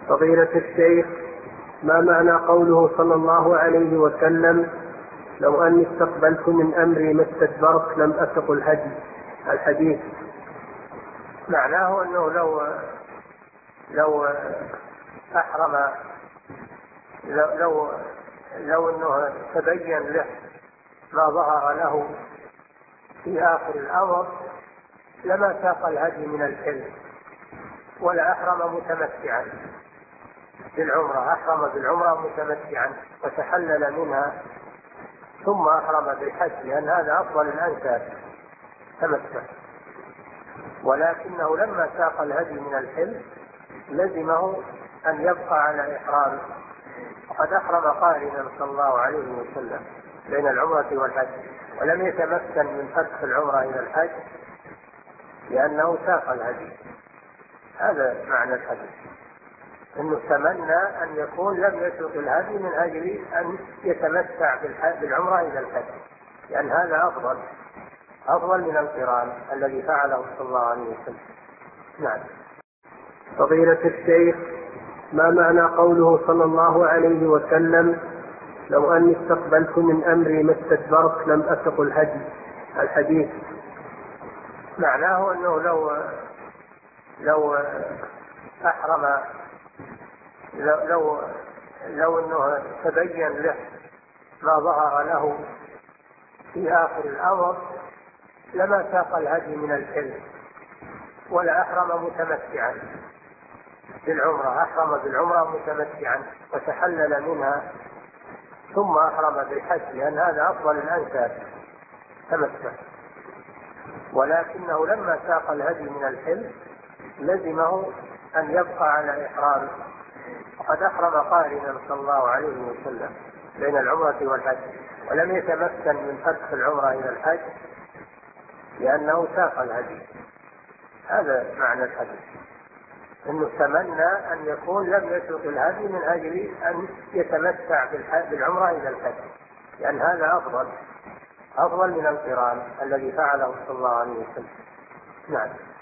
فضيلة الشيخ، ما معنى قوله صلى الله عليه وسلم: لو أني استقبلت من أمري ما استدبرت لم أسق الهدي؟ الحديث. معناه أنه لو أحرم، لو أنه تبين له ما ظهر له في آخر الأمر لما ساق الهدي من الحل، ولا أحرم متمتعا بالعمرة، أحرم بالعمرة متمتعا وتحلل منها ثم أحرم بالحج، لأن هذا أفضل الأنساب تمتع. ولكنه لما ساق الهدي من الحل لزمه أن يبقى على إحرامه، وقد أحرم قارنا صلى الله عليه وسلم بين العمرة والحج، ولم يتمكن من فتح العمرة إلى الحج لأنه ساق الهدي. هذا معنى الحديث، أنه تمنى أن يكون لم يسوق الهدي من أجل أن يتمتع بالعمرة إلى الحج، لأن هذا أفضل من القران الذي فعله صلى الله عليه وسلم. نعم. فضيلة الشيخ، ما معنى قوله صلى الله عليه وسلم: لو أني استقبلت من أمري ما استدبرت لم أسق الهدي؟ الحديث. معناه أنه لو أحرم، لو أنه تبين له ما ظهر له في آخر الأمر لما ساق الهدي من الحل، ولا أحرم متمتعا بالعمرة، أحرم بالعمرة متمتعا وتحلل منها ثم أحرم بالحج، لأن هذا أفضل الأنساب تمتع. ولكنه لما ساق الهدي من الحل لزمه أن يبقى على إحرامه، وقد أحرم قارنا صلى الله عليه وسلم بين العمرة والحج، ولم يتمكن من فتح العمرة إلى الحج لأنه ساق الهدي. هذا معنى الحديث، أنه تمنى أن يكون لم يسوق الهدي من أجل أن يتمتع بالعمرة إلى الحج، لأن هذا أفضل من القران الذي فعله صلى الله عليه وسلم. نعم.